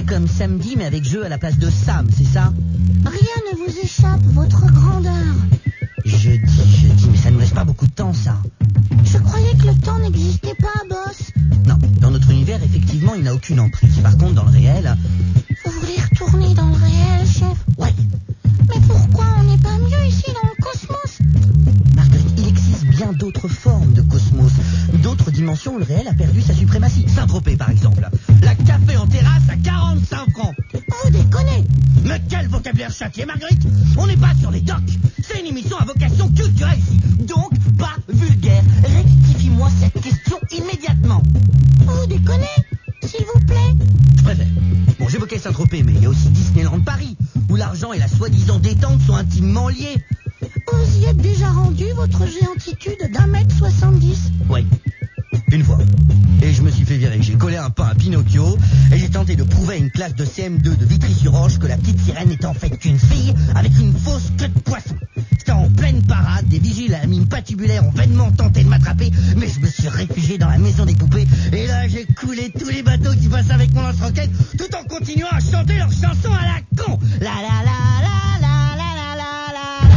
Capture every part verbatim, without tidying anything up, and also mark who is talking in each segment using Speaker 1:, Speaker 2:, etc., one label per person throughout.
Speaker 1: comme samedi, mais avec jeu à la place de Sam, c'est ça?
Speaker 2: Rien ne vous échappe, votre grandeur.
Speaker 1: Je dis, je dis, mais ça nous laisse pas beaucoup de temps, ça.
Speaker 2: Je croyais que le temps n'existait pas, boss.
Speaker 1: Non, dans notre univers, effectivement, il n'a aucune emprise. Par contre, dans le réel...
Speaker 2: Vous voulez retourner dans le réel, chef?
Speaker 1: Ouais.
Speaker 2: Mais pourquoi on n'est pas mieux ici dans le cosmos?
Speaker 1: Marguerite, il existe bien d'autres formes de cosmos. D'autres dimensions où le réel a perdu sa suprématie. Saint-Tropez, par exemple. La café en terrasse à quarante-cinq francs.
Speaker 2: Vous déconnez.
Speaker 1: Mais quel vocabulaire châtié, Marguerite! On n'est pas sur les docks. C'est une émission à vocation culturelle ici. Donc, pas vulgaire. Rectifie-moi cette question immédiatement.
Speaker 2: Vous déconnez, s'il vous plaît.
Speaker 1: Je préfère. Bon, j'évoquais Saint-Tropez, mais il y a aussi Disneyland Paris, où l'argent et la soi-disant détente sont intimement liés.
Speaker 2: Vous y êtes déjà rendu, votre géantitude d'un mètre soixante-dix?
Speaker 1: Oui. Une fois. Et je me suis fait virer. J'ai collé un pain à Pinocchio et j'ai tenté de prouver à une classe de C M deux de Vitry-sur-Orge que la petite sirène n'était en fait qu'une fille avec une fausse queue de poisson. C'était en pleine parade, des vigiles à la mine patibulaire ont vainement tenté de m'attraper, mais je me suis réfugié dans la maison des poupées et là j'ai coulé tous les bateaux qui passaient avec mon lance-roquette tout en continuant à chanter leur chanson à la con. La la la la la la la la la.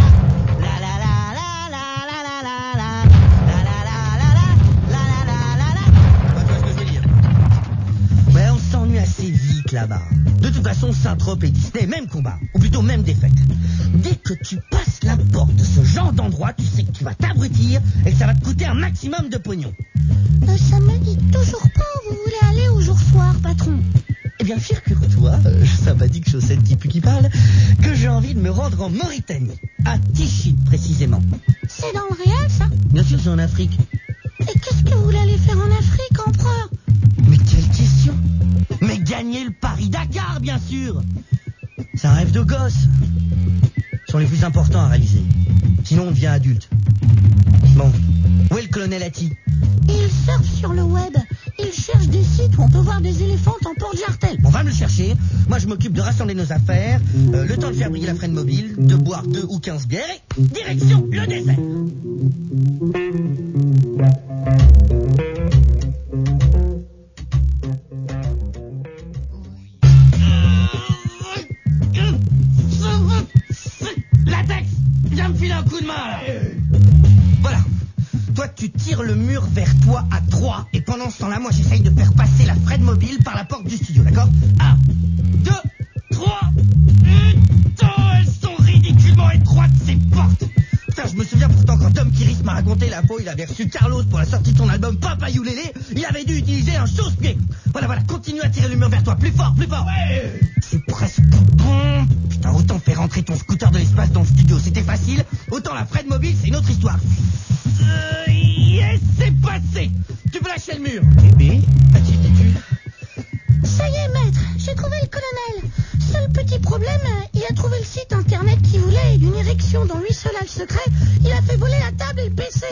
Speaker 1: Assez vite là-bas. De toute façon, Saint-Tropez et Disney, même combat, ou plutôt même défaite. Dès que tu passes la porte de ce genre d'endroit, tu sais que tu vas t'abrutir et que ça va te coûter un maximum de pognon.
Speaker 2: Euh, ça me dit toujours pas où vous voulez aller au jour soir, patron.
Speaker 1: Eh bien, figure-toi, euh, ça m'a dit que chaussette qui pue qui parle, que j'ai envie de me rendre en Mauritanie, à Tichy précisément.
Speaker 2: C'est dans le réel, ça?
Speaker 1: Bien sûr, c'est en Afrique.
Speaker 2: Et qu'est-ce que vous voulez aller faire en Afrique, empereur?
Speaker 1: Mais quelle question! Mais gagner le Paris-Dakar, bien sûr! C'est un rêve de gosse. Ce sont les plus importants à réaliser. Sinon, on devient adulte. Bon, où est le colonel Hattie?
Speaker 2: Il surfe sur le web. Il cherche des sites où on peut voir des éléphants en porte-jartel.
Speaker 1: On va me le chercher. Moi, je m'occupe de rassembler nos affaires, euh, le temps de faire briller la Fred mobile, de boire deux ou quinze bières et direction le désert. Latex, viens me filer un coup de main, là. Voilà. Toi, tu tires le mur vers toi à trois, et pendant ce temps-là, moi, j'essaye de faire passer la Fred mobile par la porte du studio, d'accord? Un, deux, trois. Putain, elles sont ridiculement étroites, ces portes. Putain, je me souviens pourtant quand Tom Kiris m'a raconté la fois, il avait reçu Carlos pour la sortie de son album Papa Youlélé, il avait dû utiliser un chausse-pied. Voilà, voilà, continue à tirer le mur vers toi, plus fort, plus fort. Ouais. C'est presque bon. Putain, autant faire rentrer ton scooter de l'espace dans le studio, c'était facile. Autant la Fred mobile, c'est une autre histoire. Euh, yes, c'est passé. Tu peux lâcher le mur. Bébé, as-tu vécu?
Speaker 2: Ça y est, maître, j'ai trouvé le colonel. Seul petit problème, il a trouvé le site internet qu'il voulait et d'une érection dont lui seul a le secret, il a fait voler la table et le P C.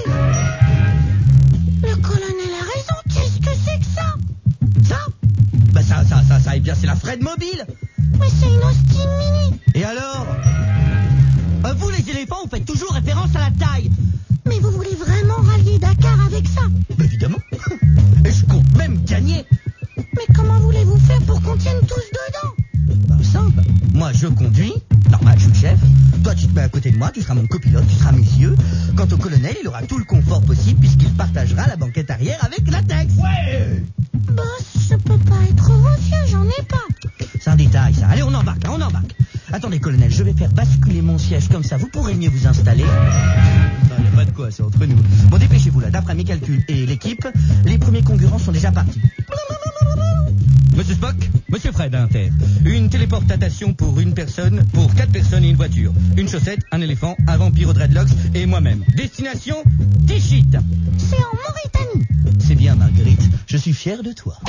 Speaker 2: Le colonel a raison, qu'est-ce que c'est que ça?
Speaker 1: Ça? Bah ça, ça, ça, ça, eh bien c'est la Fred mobile.
Speaker 2: Mais c'est une Austin Mini.
Speaker 1: Et alors? euh, Vous les éléphants, vous faites toujours référence à la taille.
Speaker 2: Mais vous voulez vraiment rallier Dakar avec ça?
Speaker 1: Bah évidemment. Et je compte même gagner.
Speaker 2: Mais comment voulez-vous faire pour qu'on tienne tous dedans?
Speaker 1: Bah simple. Moi je conduis. Normal, je suis le chef. Toi tu te mets à côté de moi, tu seras mon copilote, tu seras mes yeux. Quant au colonel, il aura tout le confort possible puisqu'il partagera la banquette arrière avec Latex. Ouais.
Speaker 2: Boss, je peux pas être vos yeux, j'en ai pas.
Speaker 1: C'est un détail ça. Allez, on embarque, hein, on embarque. Attendez colonel, je vais faire basculer mon siège comme ça, vous pourrez mieux vous installer. Non, il n'y a pas de quoi, c'est entre nous. Bon, dépêchez-vous là, d'après mes calculs et l'équipe, les premiers concurrents sont déjà partis. Monsieur Spock, Monsieur Fred à Inter. Une téléportation pour une personne, pour quatre personnes et une voiture. Une chaussette, un éléphant, un vampire aux dreadlocks et moi-même. Destination, Tichy.
Speaker 2: C'est en Mauritanie.
Speaker 1: C'est bien Marguerite, je suis fier de toi.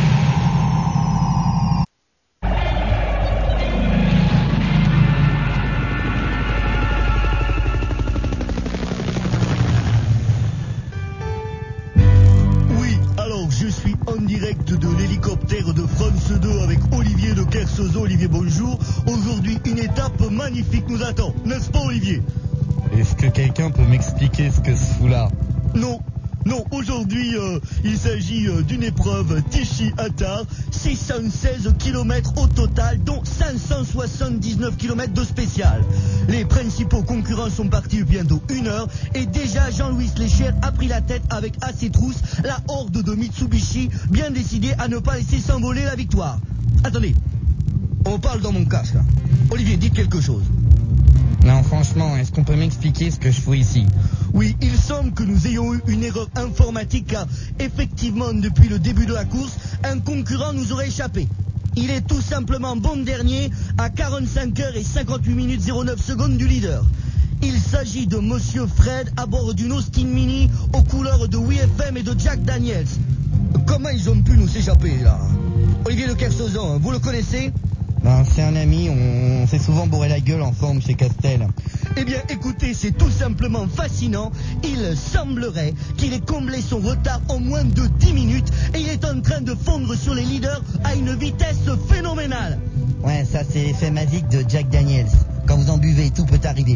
Speaker 3: Je suis en direct de l'hélicoptère de France deux avec Olivier de Kersozo. Olivier, bonjour. Aujourd'hui, une étape magnifique nous attend. N'est-ce pas, Olivier?
Speaker 4: Est-ce que quelqu'un peut m'expliquer ce que ce fout là?
Speaker 3: Non. Non, aujourd'hui, euh, il s'agit euh, d'une épreuve Tichy-Attard, six cent seize kilomètres au total, dont cinq cent soixante-dix-neuf kilomètres de spécial. Les principaux concurrents sont partis depuis bientôt une heure, et déjà Jean-Louis Lécher a pris la tête avec à ses trousses la horde de Mitsubishi, bien décidée à ne pas laisser s'envoler la victoire. Attendez, on parle dans mon casque, là. Olivier, dites quelque chose.
Speaker 1: Non, franchement, est-ce qu'on peut m'expliquer ce que je fous ici?
Speaker 3: Oui, il semble que nous ayons eu une erreur informatique car, effectivement, depuis le début de la course, un concurrent nous aurait échappé. Il est tout simplement bon dernier à quarante-cinq heures et cinquante-huit minutes zéro neuf secondes du leader. Il s'agit de Monsieur Fred à bord d'une Austin Mini aux couleurs de W F M et de Jack Daniels. Comment ils ont pu nous échapper, là? Olivier de Kersauzon, vous le connaissez?
Speaker 1: Ben, c'est un ami, on, on s'est souvent bourré la gueule ensemble chez Castel.
Speaker 3: Eh bien, écoutez, c'est tout simplement fascinant. Il semblerait qu'il ait comblé son retard en moins de dix minutes et il est en train de fondre sur les leaders à une vitesse phénoménale.
Speaker 1: Ouais, ça c'est l'effet magique de Jack Daniels. Quand vous en buvez, tout peut arriver.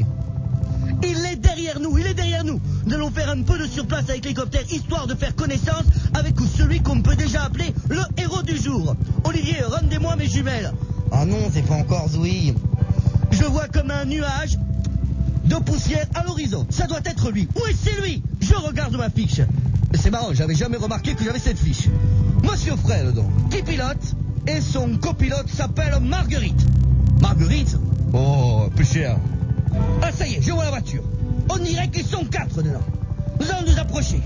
Speaker 3: Il est derrière nous, il est derrière nous. Nous allons faire un peu de surplace avec l'hélicoptère, histoire de faire connaissance avec celui qu'on peut déjà appeler le héros du jour. Olivier, rendez-moi mes jumelles.
Speaker 1: Ah non, c'est pas encore Zoui.
Speaker 3: Je vois comme un nuage de poussière à l'horizon. Ça doit être lui. Oui, c'est lui. Je regarde ma fiche. C'est marrant, j'avais jamais remarqué que j'avais cette fiche. Monsieur Fred, donc, qui pilote, et son copilote s'appelle Marguerite. Marguerite? Oh, plus cher. Ah, ça y est, je vois la voiture. On dirait qu'ils sont quatre dedans. Nous allons nous approcher.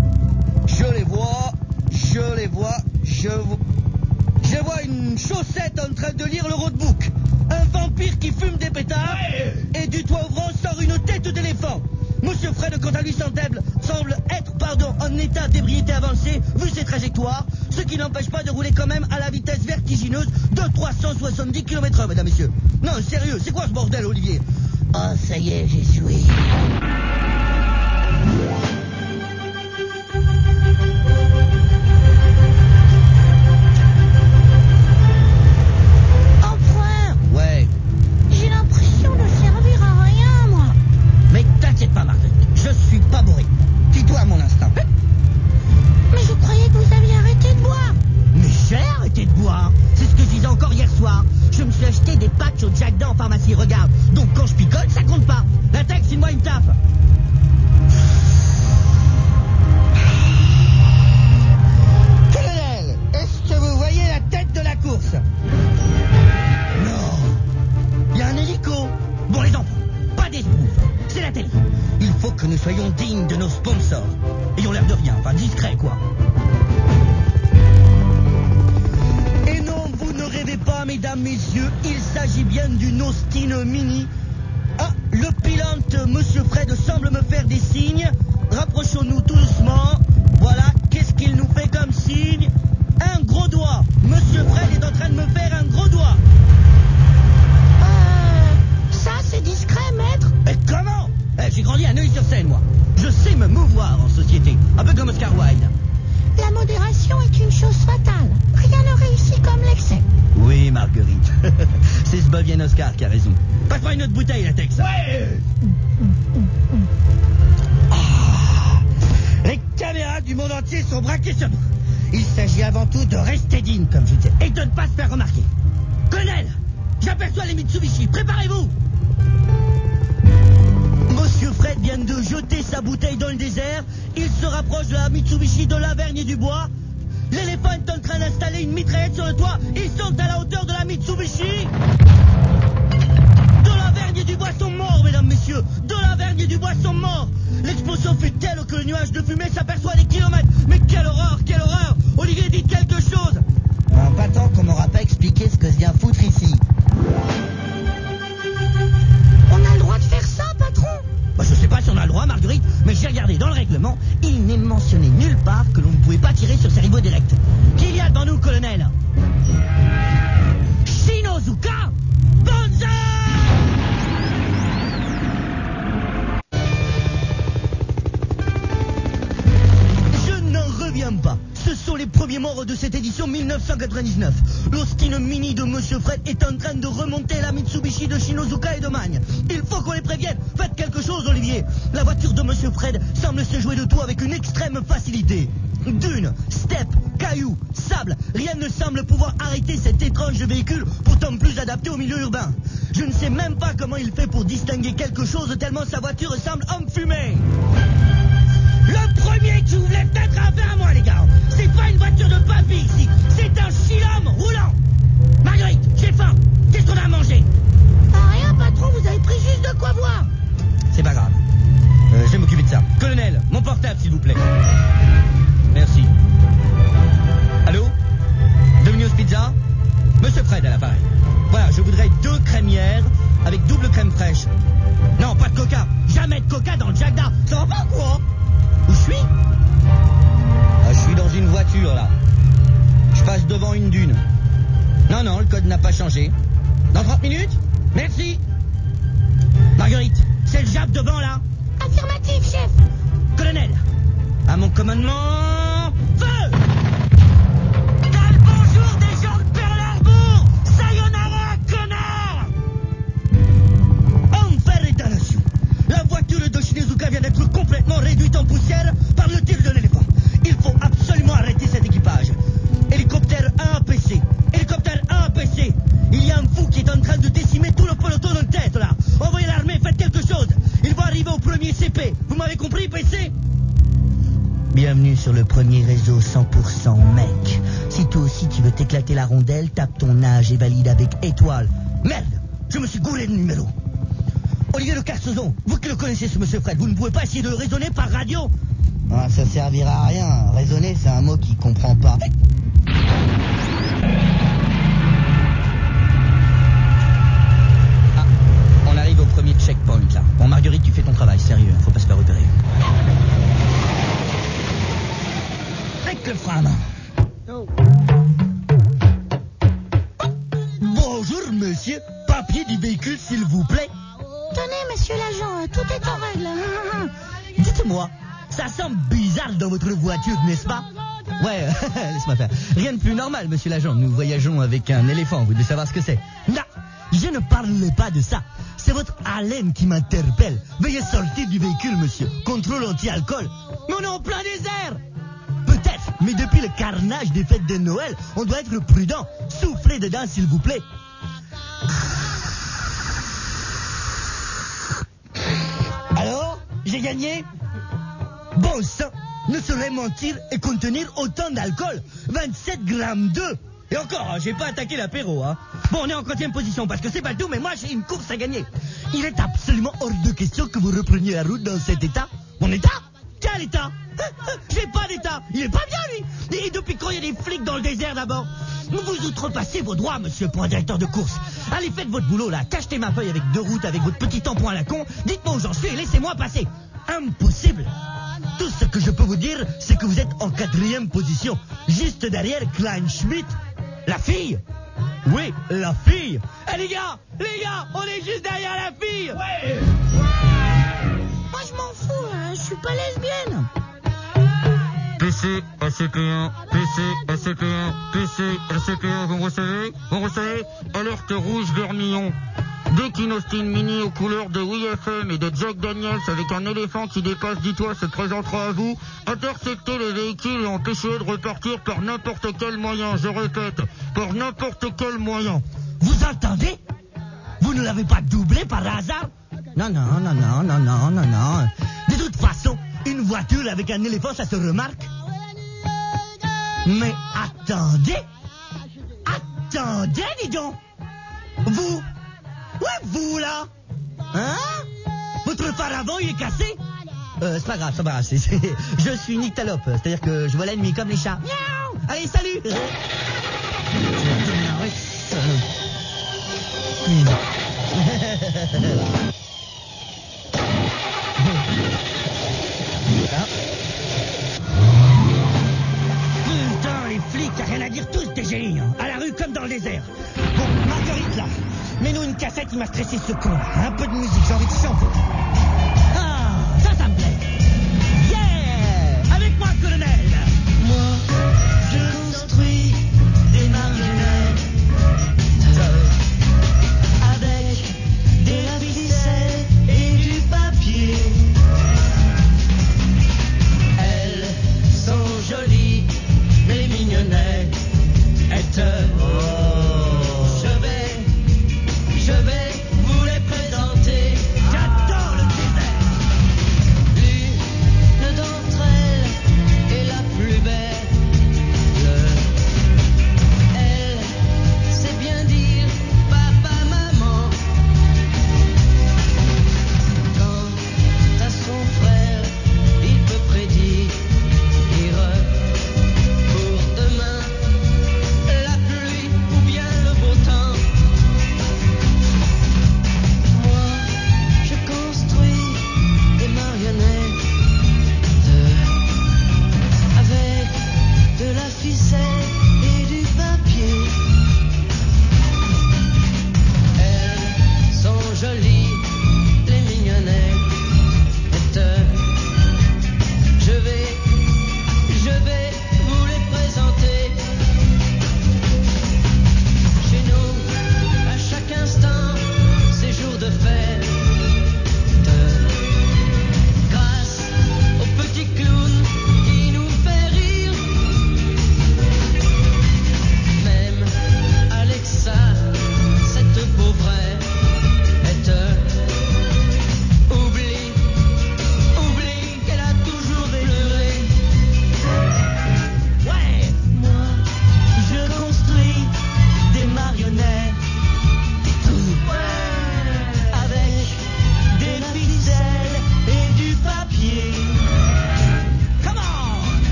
Speaker 3: Je les vois, je les vois, je vois... Je vois une chaussette en train de lire le roadbook. Un vampire qui fume des pétards. Ouais. Et du toit ouvrant sort une tête d'éléphant. Monsieur Fred, quant à lui, semble, semble être pardon, en état d'ébriété avancée, vu ses trajectoires, ce qui n'empêche pas de rouler quand même à la vitesse vertigineuse de trois cent soixante-dix kilomètres heure, mesdames, messieurs. Non, sérieux, c'est quoi ce bordel, Olivier? Oh, ça y est, j'ai joué. Regarde, donc quand je picole, ça compte pas. La texte, il moi une taffe. Colonel, est-ce que vous voyez la tête de la course? Non. Il y a un hélico. Bon, les enfants, pas d'esbrouf. C'est la télé. Il faut que nous soyons dignes de nos sponsors. Ayons l'air de rien, enfin discret, quoi. Et non, vous ne rêvez pas, mesdames, messieurs, il s'agit bien d'une Austin Mini. Ah, le pilote, Monsieur Fred, semble me faire des signes. Rapprochons-nous tout doucement. Voilà, qu'est-ce qu'il nous fait comme signe? Un gros doigt. Monsieur Fred est en train de me faire un gros doigt.
Speaker 2: Euh... Ça, c'est discret, maître?
Speaker 3: Mais comment? Eh, j'ai grandi à Neuilly-sur-Seine, moi. Je sais me mouvoir en société, un peu comme Oscar Wilde.
Speaker 2: La modération est une chose fatale. Rien ne réussit comme l'excès.
Speaker 3: Oui, Marguerite. C'est ce bovien Oscar qui a raison. Passe-moi une autre bouteille, la Tex. Ouais. Ah, les caméras du monde entier sont braquées sur nous. Il s'agit avant tout de rester digne, comme je disais, et de ne pas se faire remarquer. Colonel, j'aperçois les Mitsubishi. Préparez-vous. Monsieur Fred vient de jeter sa bouteille dans le désert. Il se rapproche de la Mitsubishi de Lavergne et du Bois. L'éléphant est en train d'installer une mitraillette sur le toit. Ils sont à la hauteur de la Mitsubishi. De Lavergne et du Bois sont morts, mesdames, messieurs. De Lavergne et du Bois sont morts. L'explosion fut telle que le nuage de fumée s'aperçoit à des kilomètres. Mais quelle horreur, quelle horreur. Olivier, dites quelque chose.
Speaker 1: Ben, pas tant qu'on m'aura pas expliqué ce que je viens foutre ici.
Speaker 2: On a le droit de faire ça, patron?
Speaker 3: Bah, je sais pas si on a le droit, Marguerite, mais j'ai regardé dans le règlement, il n'est mentionné nulle part que l'on ne pouvait pas tirer sur ses rivaux directs. Qui y a devant nous, colonel? Shinozuka Banzai! Je n'en reviens pas. Ce sont les premiers dernier mort de cette édition mille neuf cent quatre-vingt-dix-neuf. L'Austin Mini de Monsieur Fred est en train de remonter la Mitsubishi de Shinozuka et de Magne. Il faut qu'on les prévienne. Faites quelque chose, Olivier. La voiture de Monsieur Fred semble se jouer de tout avec une extrême facilité. Dunes, steppes, cailloux, sable, rien ne semble pouvoir arrêter cet étrange véhicule, pourtant plus adapté au milieu urbain. Je ne sais même pas comment il fait pour distinguer quelque chose tellement sa voiture semble enfumée. Le premier qui vous voulait peut-être affaire à moi, les gars. C'est pas une voiture de papy ici, c'est un chilhomme roulant. Marguerite, j'ai faim. Qu'est-ce qu'on a à manger?
Speaker 2: Ah, rien, patron, vous avez pris juste de quoi boire.
Speaker 3: C'est pas grave. Euh, je vais m'occuper de ça. Colonel, mon portable, s'il vous plaît. Merci. Allô? Domino's Pizza? Monsieur Fred à l'appareil. Voilà, je voudrais deux crémières avec double crème fraîche. Non, pas de coca. Jamais de coca dans le Jagda. Ça va pas ou quoi? Où je suis? Ah, je suis dans une voiture, là. Je passe devant une dune. Non, non, le code n'a pas changé. Dans trente minutes? Merci. Marguerite, c'est le Jap devant, là?
Speaker 2: Affirmatif, chef.
Speaker 3: Colonel, à mon commandement, feu! T'as le bonjour des gens de Pearl Harbor! Sayonara, connard! Enfer et damnation! La voiture de Shinozuka vient d'être complètement réduite en poussière par le tir de l'éléphant. Il faut absolument arrêter cet équipage. Hélicoptère un A P C. Hélicoptère un A P C. Il y a un fou qui est en train de décimer tout le peloton de tête, là. Envoyez l'armée, faites quelque chose. Il va arriver au premier C P. Vous m'avez compris, P C? Bienvenue sur le premier réseau cent pour cent mec. Si toi aussi tu veux t'éclater la rondelle, tape ton âge et valide avec étoile. Merde, je me suis gouré de numéro. Olivier Le Carsozon, vous qui le connaissez ce monsieur Fred, vous ne pouvez pas essayer de le raisonner par radio? Ah, ça servira à rien. Raisonner, c'est un mot qu'il comprend pas. Ah, on arrive au premier checkpoint là. Bon, Marguerite, tu fais ton travail, sérieux, faut pas se faire repérer. Avec le frein à main. Bonjour, monsieur. Papier du véhicule, s'il vous plaît.
Speaker 2: Tenez, monsieur l'agent, tout est en règle.
Speaker 3: Dites-moi, ça semble bizarre dans votre voiture, n'est-ce pas? Ouais, laisse-moi faire. Rien de plus normal, monsieur l'agent. Nous voyageons avec un éléphant, vous devez savoir ce que c'est. Non, je ne parle pas de ça. C'est votre haleine qui m'interpelle. Veuillez sortir du véhicule, monsieur. Contrôle anti-alcool. Mais on est en plein désert. Peut-être, mais depuis le carnage des fêtes de Noël, on doit être prudent. Soufflez dedans, s'il vous plaît. Alors, j'ai gagné? Bon sang, ne saurait mentir et contenir autant d'alcool. vingt-sept grammes d'œufs. Et encore, hein, j'ai pas attaqué l'apéro, hein. Bon, on est en quatrième position parce que c'est pas tout, mais moi j'ai une course à gagner. Il est absolument hors de question que vous repreniez la route dans cet état. Mon état? Quel état? J'ai pas d'état. Il est pas bien, lui. Et depuis quand il y a des flics dans le désert d'abord? Vous outrepassez vos droits, monsieur, pour un directeur de course. Allez, faites votre boulot, là. Cachetez ma feuille avec deux routes, avec votre petit tampon à la con. Dites-moi où j'en suis et laissez-moi passer. Impossible. Tout ce que je peux vous dire, c'est que vous êtes en quatrième position. Juste derrière Klein Schmidt. La fille? Oui, la fille. Eh, les gars, les gars, on est juste derrière la fille. Ouais.
Speaker 2: Moi, je m'en fous, hein, je suis pas lesbienne.
Speaker 4: P C, A C P un, P C, A C P un, P C, A C P un, vous me recevez? Vous me recevez? Alerte rouge vermillon. Dès qu'une Austin Mini aux couleurs de W F M et de Jack Daniels avec un éléphant qui dépasse dix toits se présentera à vous, interceptez le véhicule et empêchez-le de repartir par n'importe quel moyen. Je répète, par n'importe quel moyen.
Speaker 3: Vous entendez? Vous ne l'avez pas doublé par hasard? Non, non, non, non, non, non, non, non. De toute façon, une voiture avec un éléphant, ça se remarque. Mais attendez. Attendez, dis donc. Vous. Ouais, vous, là. Hein? Votre phare avant, il est cassé? Euh, c'est pas grave, c'est pas grave. C'est, c'est... Je suis une nyctalope, c'est-à-dire que je vois l'ennemi comme les chats. Miaou! Allez, salut! Putain, les flics, y'a rien à dire, tous des génies, hein. À la rue comme dans le désert. Bon, Marguerite, là, mets-nous une cassette, il m'a stressé ce con. Un peu de musique, j'ai envie de chanter. Ah, ça, ça me plaît. Yeah! Avec moi, colonel. Moi, je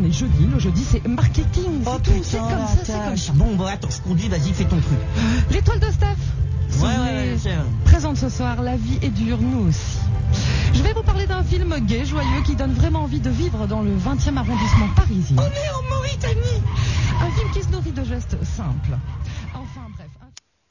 Speaker 5: est jeudi. Le jeudi, c'est marketing. C'est
Speaker 1: Oh
Speaker 5: tout.
Speaker 1: putain,
Speaker 5: C'est comme
Speaker 1: la
Speaker 5: ça, c'est
Speaker 1: tâche.
Speaker 5: comme ça.
Speaker 1: Bon, bon, attends, je conduis, vas-y, fais ton truc.
Speaker 5: L'étoile de Steph.
Speaker 1: Ouais,
Speaker 5: Sonia
Speaker 1: ouais, ouais, c'est vrai.
Speaker 5: présente ce soir La vie est dure, nous aussi. Je vais vous parler d'un film gai, joyeux, qui donne vraiment envie de vivre dans le vingtième arrondissement parisien.
Speaker 1: On est en Mauritanie.
Speaker 5: Un film qui se nourrit de gestes simples. Enfin bref. un-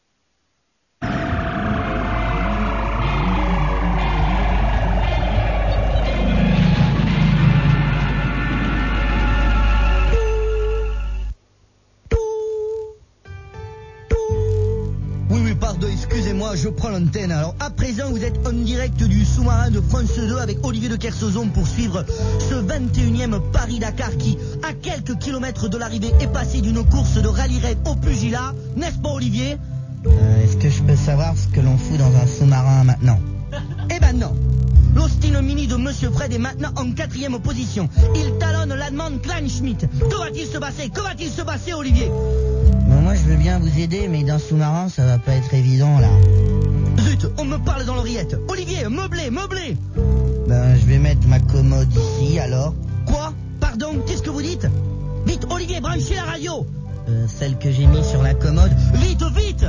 Speaker 3: Oui, oui, pardon, excusez-moi, je prends l'antenne. Alors, à présent, vous êtes en direct du sous-marin de France deux avec Olivier de Kersauzon pour suivre ce vingt et unième Paris-Dakar qui, à quelques kilomètres de l'arrivée, est passé d'une course de rallye-raid au pugilat. N'est-ce pas, Olivier?
Speaker 1: Euh, est-ce que je peux savoir ce que l'on fout dans un sous-marin maintenant?
Speaker 3: Eh ben non. L'Austin Mini de Monsieur Fred est maintenant en quatrième position. Il talonne l'allemande Kleinschmidt. Que va-t-il se passer? Que va-t-il se passer, Olivier?
Speaker 1: Bon, moi, je veux bien vous aider, mais d'un sous-marin, ça va pas être évident, là.
Speaker 3: Zut, on me parle dans l'oreillette. Olivier, meublé, meublé.
Speaker 1: Ben, je vais mettre ma commode ici, alors.
Speaker 3: Quoi? Pardon, qu'est-ce que vous dites? Vite, Olivier, branchez la radio.
Speaker 1: Euh, celle que j'ai mise sur la commode.
Speaker 3: Vite, vite.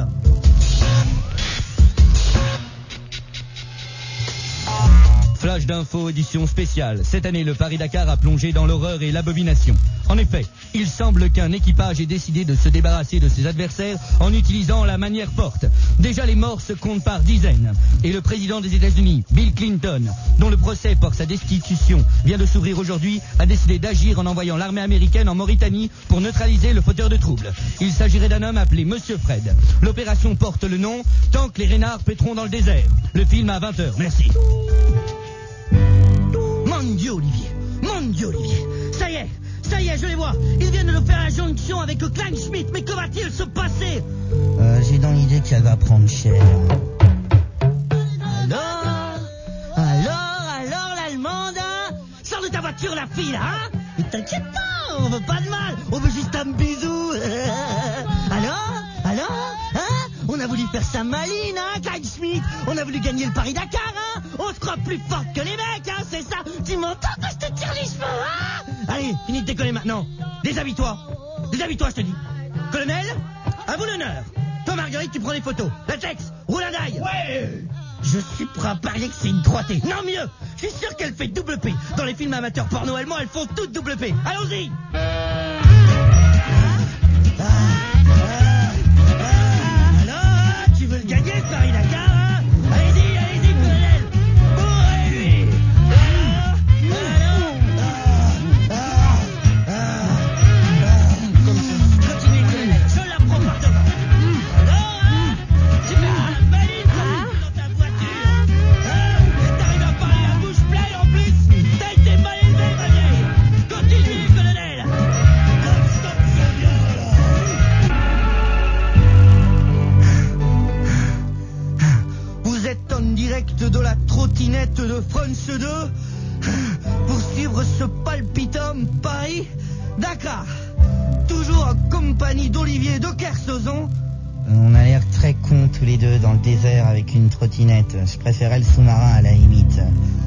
Speaker 6: Flash d'info édition spéciale. Cette année, le Paris-Dakar a plongé dans l'horreur et l'abomination. En effet, il semble qu'un équipage ait décidé de se débarrasser de ses adversaires en utilisant la manière forte. Déjà, les morts se comptent par dizaines. Et le président des États-Unis, Bill Clinton, dont le procès pour sa destitution vient de s'ouvrir aujourd'hui, a décidé d'agir en envoyant l'armée américaine en Mauritanie pour neutraliser le fauteur de troubles. Il s'agirait d'un homme appelé Monsieur Fred. L'opération porte le nom « Tant que les renards péteront dans le désert ». Le film à vingt heures. Merci.
Speaker 3: Mon Dieu, Olivier. Mon Dieu, Olivier. Ça y est, ça y est, je les vois. Ils viennent de faire la jonction avec Kleinschmidt. Mais que va-t-il se passer?
Speaker 1: Euh, j'ai dans l'idée qu'elle va prendre cher.
Speaker 3: Alors, alors, alors, l'allemande, hein? Sors de ta voiture, la fille, là, hein? Mais t'inquiète pas, on veut pas de mal. On veut juste un bisou. Alors, alors, hein? On a voulu faire ça maline, hein, Kleinschmidt? On a voulu gagner le Paris-Dakar, hein? On se croit plus fort que les mecs, hein, c'est ça? Tu m'entends quand je te tire les cheveux, hein? Allez, finis de déconner maintenant. Déshabille-toi. Déshabille-toi, je te dis. Colonel, à vous l'honneur. Toi, Marguerite, tu prends les photos. Latex, roule un die. Ouais. Je suis prêt à parier que c'est une droitée. Non, mieux. Je suis sûr qu'elle fait double P. Dans les films amateurs porno allemands, elles font toutes double P. Allons-y. Alors, tu veux le gagner, ce Paris-Dakar, hein? Allez-y, allez-y, colonel. Bourrez-lui. Alors, alors, ah, ah, ah. Continuez, colonel. Je la prends par devant. Alors, hein? Tu fais la maline dans ta voiture. Hein? Et t'arrives à parler à bouche pleine en plus. T'as été mal élevé, ma vieille. Continuez, colonel. Comme ça, c'est bien, là. Vous êtes en direct de la trottinette de France deux pour suivre ce palpitant Paris-Dakar. Toujours en compagnie d'Olivier de Kersauzon.
Speaker 1: On a l'air très cons tous les deux dans le désert avec une trottinette. Je préférais le sous-marin à la limite.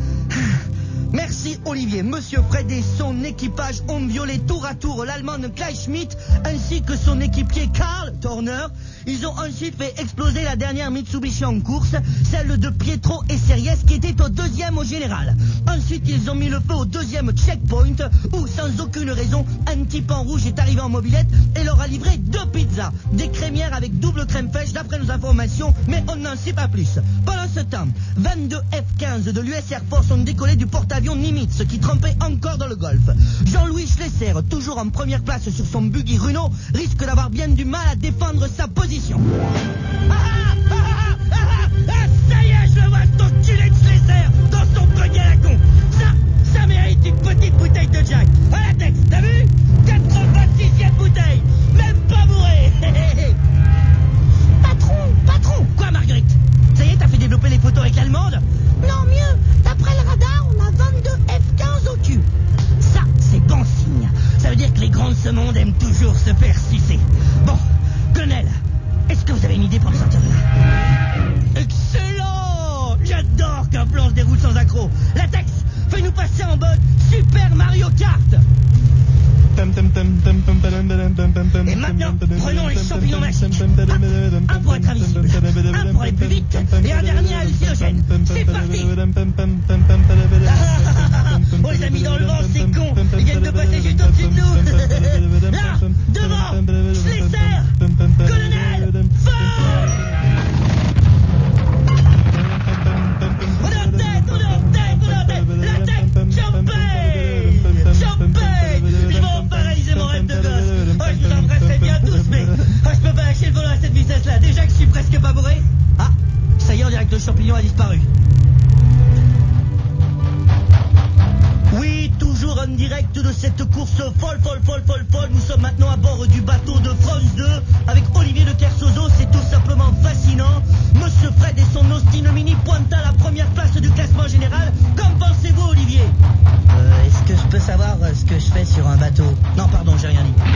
Speaker 3: Merci Olivier. Monsieur Fred et son équipage ont violé tour à tour l'allemande Kleinschmidt ainsi que son équipier Karl Turner. Ils ont ensuite fait exploser la dernière Mitsubishi en course, celle de Pietro et Series qui était au deuxième au général. Ensuite, ils ont mis le feu au deuxième checkpoint où, sans aucune raison, un type en rouge est arrivé en mobilette et leur a livré deux pizzas. Des crémières avec double crème fraîche d'après nos informations, mais on n'en sait pas plus. Pendant ce temps, vingt-deux F quinze de l'U S Air Force ont décollé du porte-avions Nimitz qui trempait encore dans le Golfe. Jean-Louis Schlesser, toujours en première place sur son buggy Runo, risque d'avoir bien du mal à défendre sa position. Ah, ah, ah, ah, ah, ah, ça y est, je le vois, cet enculé de Schlesser dans son buggy à la con. Ça, ça mérite une petite bouteille de Jack. À la texte, t'as vu? quatre-vingt-sixième bouteille, même pas bourré. Patron, patron. Quoi, Marguerite? Ça y est, t'as fait développer les photos avec l'allemande?
Speaker 2: Non, mieux. D'après le radar, on a vingt-deux F quinze au cul.
Speaker 3: Ça, c'est bon signe. Ça veut dire que les grands de ce monde aiment toujours se faire sucer. Bon, colonel, est-ce que vous avez une idée pour me sortir de là? Excellent! J'adore qu'un plan se déroule sans accroc. Latex, fais-nous passer en mode Super Mario Kart.
Speaker 1: Et maintenant, prenons les champignons magiques. Un, un pour être invisible, un pour aller plus vite, et un dernier hallucinogène. C'est parti. On les a mis dans le vent, ces cons. Ils viennent de passer juste au-dessus de nous. Là, devant, je les serre. Colonel, feu! On est en tête, on est en tête, on est en tête. La tête, champagne, champagne. Ils vont paralyser mon rêve de gosse. Oh, je vous embrasserai bien tous, mais oh, je peux pas lâcher le volant à cette vitesse-là. Déjà que je suis presque pas bourré. Ah, ça y est, on dirait que le champignon a disparu. Oui, toujours en direct de cette course folle, folle, folle, folle, folle. Nous sommes maintenant à bord du bateau de France deux avec Olivier de Kersozo. C'est tout simplement fascinant. Monsieur Fred et son Austin Mini pointent à la première place du classement général. Qu'en pensez-vous, Olivier? Euh, est-ce que je peux savoir ce que je fais sur un bateau? Non, pardon, j'ai rien dit.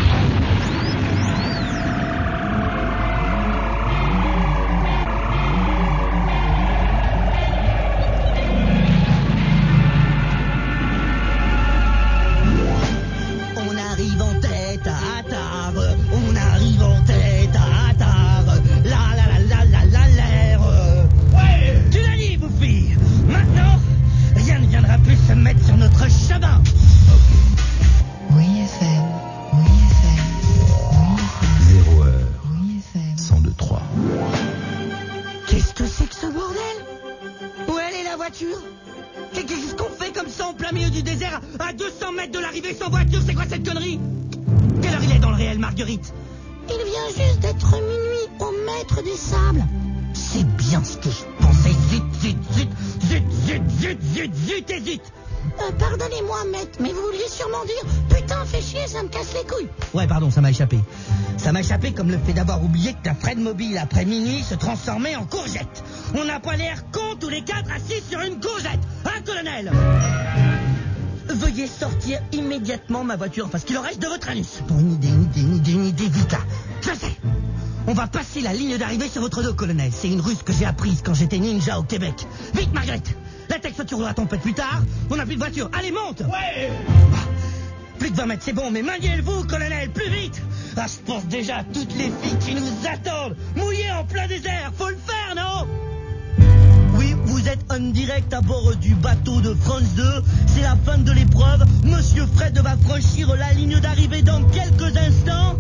Speaker 1: Qu'est-ce qu'on fait comme ça en plein milieu du désert, à deux cents mètres de l'arrivée sans voiture? C'est quoi cette connerie? Quelle heure il est dans le réel, Marguerite?
Speaker 2: Il vient juste d'être minuit au maître des sables.
Speaker 1: C'est bien ce que je pensais. Zut, zut, zut, zut, zut, zut, zut, zut et zut.
Speaker 2: Euh, pardonnez-moi, maître, mais vous vouliez sûrement dire « Putain, fais chier, ça me casse les couilles ».
Speaker 1: Ouais, pardon, ça m'a échappé. Ça m'a échappé comme le fait d'avoir oublié que la Fred Mobile, après minuit, se transformait en courgette. On n'a pas l'air cons tous les quatre assis sur une courgette. Hein, colonel? Veuillez sortir immédiatement ma voiture, parce qu'il en reste de votre anus. Pour une idée, une idée, une idée, une idée, vite là. Je sais. On va passer la ligne d'arrivée sur votre dos, colonel. C'est une ruse que j'ai apprise quand j'étais ninja au Québec. Vite, Marguerite. La texte tu rouleras ton pète plus tard. On n'a plus de voiture. Allez, monte. Ouais. Ah, plus de vingt mètres, c'est bon, mais maniez-vous, colonel, plus vite. Ah, je pense déjà à toutes les filles qui nous attendent. Mouillées en plein désert. Faut le faire, non? Oui, vous êtes en direct à bord du bateau de France deux. C'est la fin de l'épreuve. Monsieur Fred va franchir la ligne d'arrivée dans quelques instants.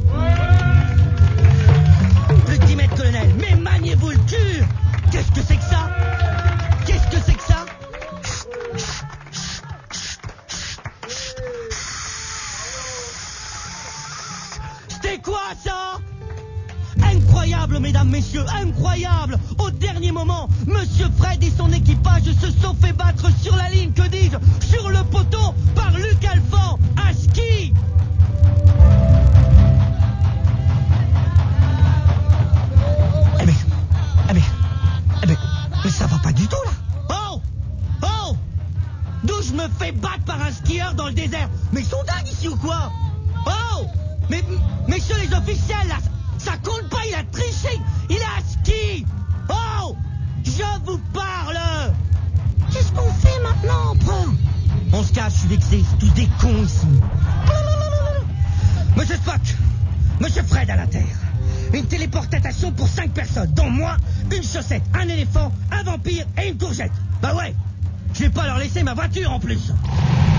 Speaker 1: Plus de dix mètres, colonel. Mais maniez-vous le cul. Qu'est-ce que c'est que ça? Qu'est-ce que c'est que ça? C'était quoi ça? Incroyable, mesdames, messieurs, incroyable. Au dernier moment, Monsieur Fred et son équipage se sont fait battre sur la ligne, que dis-je, sur le poteau, par Luc Alphand, à ski. Eh bien, eh bien, eh bien, mais ça va pas du tout, là. Oh, oh, d'où je me fais battre par un skieur dans le désert? Mais ils sont dingues ici ou quoi? Oh, mais, messieurs les officiels, là, ça compte pas, il a triché. Il est à ski. Oh, je vous parle.
Speaker 2: Qu'est-ce qu'on fait maintenant, empereur?
Speaker 1: On se cache, je suis vexé, c'est tous des cons ici. Monsieur Spock, Monsieur Fred à la Terre. Une téléportation pour cinq personnes, dont moi, une chaussette, un éléphant, un vampire et une courgette. Bah ouais, je vais pas leur laisser ma voiture en plus.